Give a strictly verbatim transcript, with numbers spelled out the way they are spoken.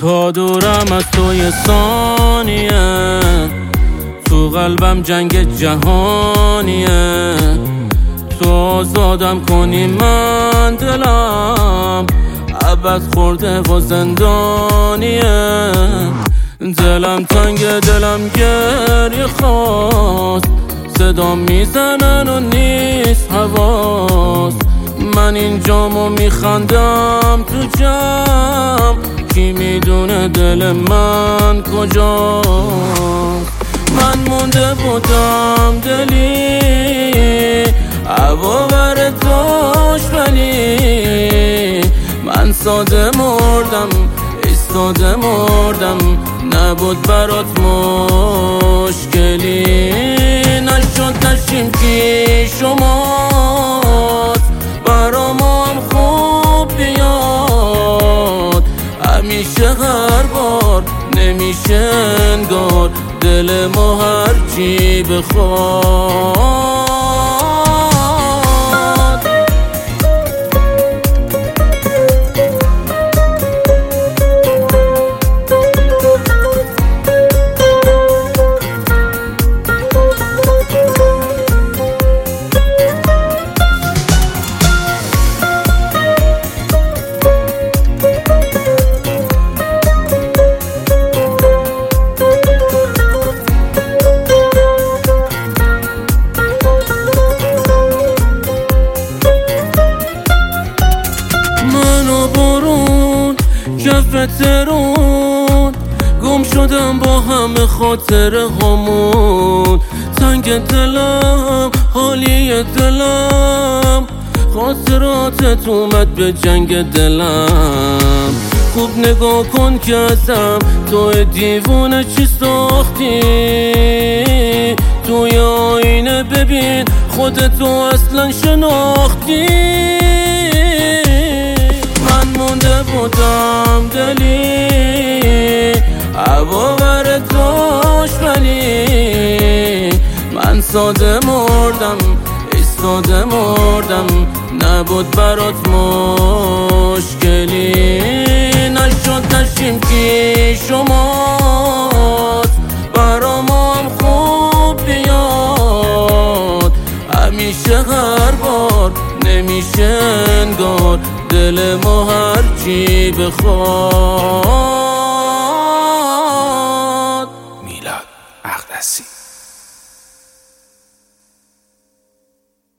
تا دورم از توی ثانیه، تو قلبم جنگ جهانیه. تو آزادم کنی من دلم عبد خورده و زندانیه. دلم تنگ دلم گریه خواست، صدا میزنن و نیست حواس. من اینجامو میخندم تو جمع، کی میدونه دل من کجاست. من مونده بودم دلی هوا بر داشت، ولی من ساده مردم ایستاده مردم. نبود برات مشکلی، نشد نشیم کی شماست. برام هم خوب بیاد، همیشه هر بار نمیشه انگار دل ما هرچی بخواد. کف ترون گم شدم با همه خاطره همون. تنگ دلم حالی دلم، خاطراتت اومد به جنگ دلم. خوب نگاه کن که ازم تو دیوونه چی ساختی. توی آینه ببین خودتو اصلا شناختی. من مونده بودم دلی هوا بر داشت، ولی من ساده مردم ایستاده مردم. نبود برات مشکلی، نشد نشیم کی شماست. برام هم خوب بیاد، همیشه هر بار نمیشه انگار دل ما هرچی بخواد. میلاد اقدسی.